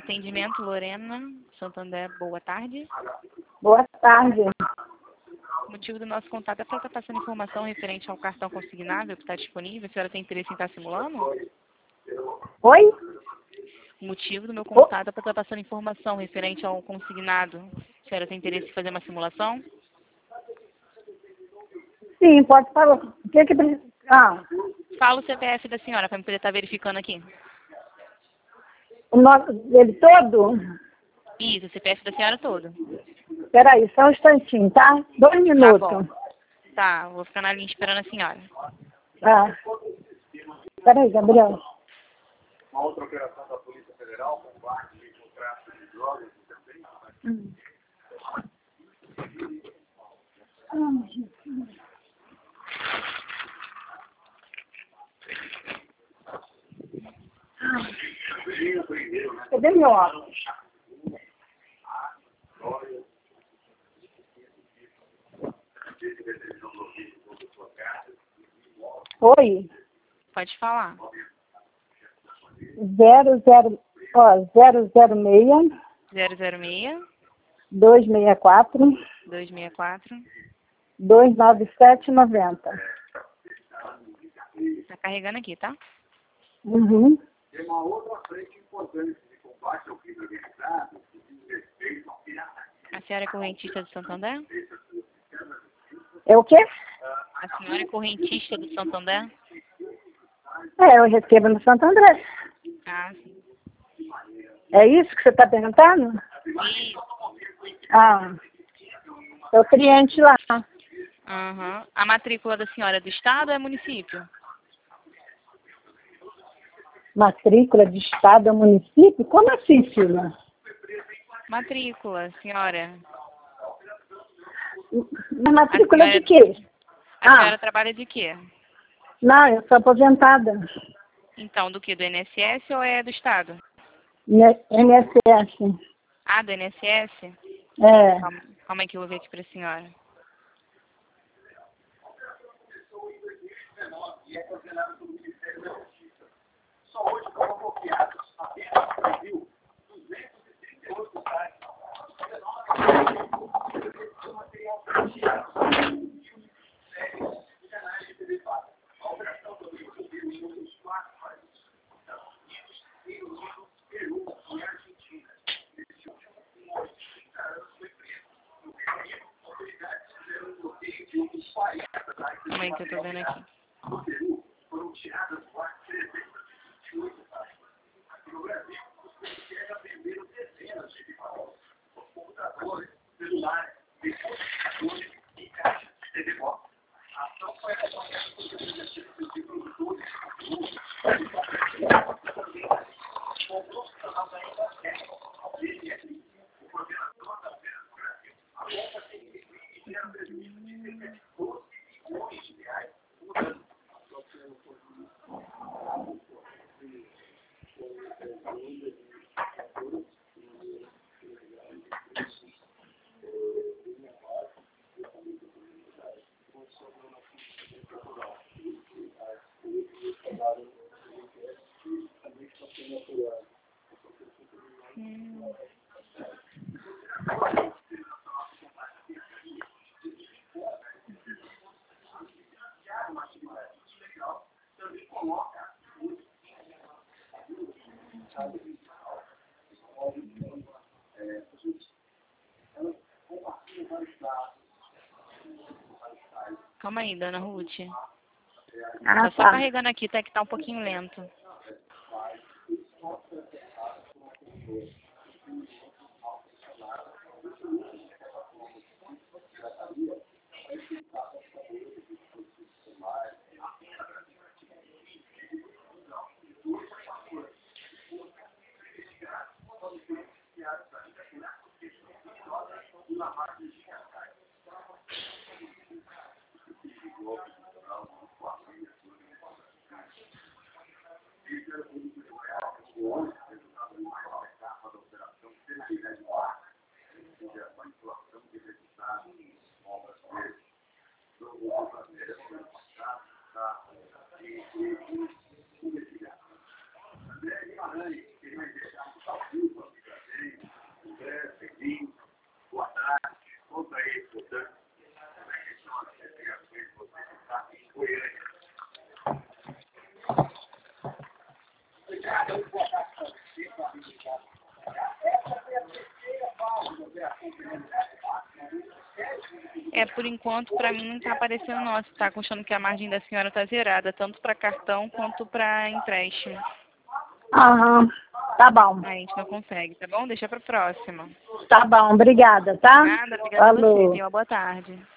Atendimento, Lorena, Santander, boa tarde. Boa tarde. O motivo do nosso contato é para estar passando informação referente ao cartão consignável que está disponível. A senhora tem interesse em estar simulando? Oi? O motivo do meu contato é para estar passando informação referente ao consignado. A senhora tem interesse em fazer uma simulação? Sim, pode falar. O que precisa? Fala o CPF da senhora para eu poder estar verificando aqui. O nosso, ele todo? Isso, o CPF da senhora todo. Espera aí, só um instantinho, tá? 2 minutos. Tá bom. Tá, vou ficar na linha esperando a senhora. Tá. Espera aí, Gabriel. Uma outra operação da Polícia Federal, combate ao tráfico de drogas também. Cadê meu óculos? Oi? Pode falar. 006 006 264 264. 29790. Tá carregando aqui, tá? Uhum. Tem uma outra frente importante de combate ao crime organizado, que diz respeito ao pirataria. A senhora é correntista do Santander? É o quê? A senhora é correntista do Santander? Eu recebo no Santo André. Ah, sim. É isso que você está perguntando? Isso. Sou cliente lá. Uhum. A matrícula da senhora é do estado ou é município? Matrícula de estado a município? Como assim, filha? Matrícula, senhora. Matrícula de quê? A senhora trabalha de quê? Não, eu sou aposentada. Então, do que? Do INSS ou é do estado? INSS. Ah, do INSS? É. Calma aí que eu vou ver aqui para a senhora. Só hoje foram bloqueados apenas no Brasil 238 sites. Material prateado e o canais de TV Fácil. A operação também incluiu em outros 4 países: Estados Unidos, Reino Unido, Peru e Argentina. Nesse último, um homem de 30 anos foi preso. No Reino Unido, autoridades fizeram um bloqueio de outros 40 sites. Calma aí que eu tô vendo aqui. No Peru, foram tiradas do ar 328 sites. Aqui no Brasil, os policiais venderam dezenas de equipamentos, computadores, celulares, decodificadores e caixas de TV Box. A ação foi acompanhada por representantes de produtores com o profissional da Inglaterra. Ele é o coordenador da Feira do Brasil. A conta tem que gera prejuízo de cerca de 12 bilhões de reais por ano. Calma aí, dona Ruth. Tá. Só carregando aqui, até que tá um pouquinho lento. Por enquanto, para mim não está aparecendo nosso. Está constando que a margem da senhora está zerada, tanto para cartão quanto para empréstimo. Aham, tá bom. Aí a gente não consegue, tá bom? Deixa para próxima. Tá bom, obrigada, tá? Nada, obrigada a você, Falou. viu? Boa tarde.